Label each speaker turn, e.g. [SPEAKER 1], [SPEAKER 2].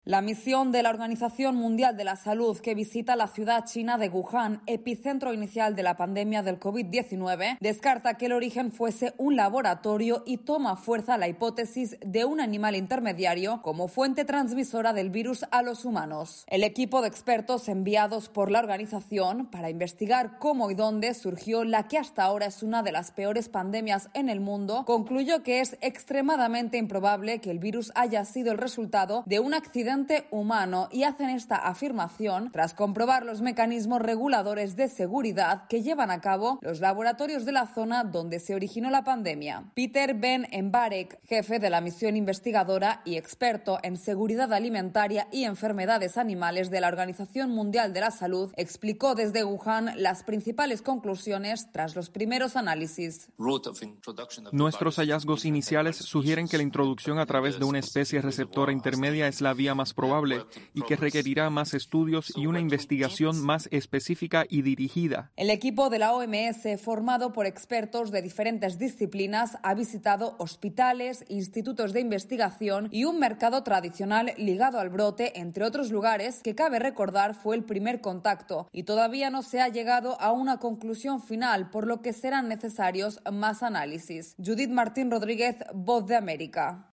[SPEAKER 1] La misión de la Organización Mundial de la Salud que visita la ciudad china de Wuhan, epicentro inicial de la pandemia del COVID-19, descarta que el origen fuese un laboratorio y toma fuerza la hipótesis de un animal intermediario como fuente transmisora del virus a los humanos. El equipo de expertos enviados por la organización para investigar cómo y dónde surgió la que hasta ahora es una de las peores pandemias en el mundo, concluyó que es extremadamente improbable que el virus haya sido el resultado de un accidente humano y hacen esta afirmación tras comprobar los mecanismos reguladores de seguridad que llevan a cabo los laboratorios de la zona donde se originó la pandemia. Peter Ben Embarek, jefe de la misión investigadora y experto en seguridad alimentaria y enfermedades animales de la Organización Mundial de la Salud, explicó desde Wuhan las principales conclusiones tras los primeros análisis.
[SPEAKER 2] Nuestros hallazgos iniciales sugieren que la introducción a través de una especie receptora intermedia es la vía más probable y que requerirá más estudios y una investigación más específica y dirigida.
[SPEAKER 1] El equipo de la OMS, formado por expertos de diferentes disciplinas, ha visitado hospitales, institutos de investigación y un mercado tradicional ligado al brote, entre otros lugares que cabe recordar fue el primer contacto, y todavía no se ha llegado a una conclusión final, por lo que serán necesarios más análisis. Judith Martín Rodríguez, Voz de América.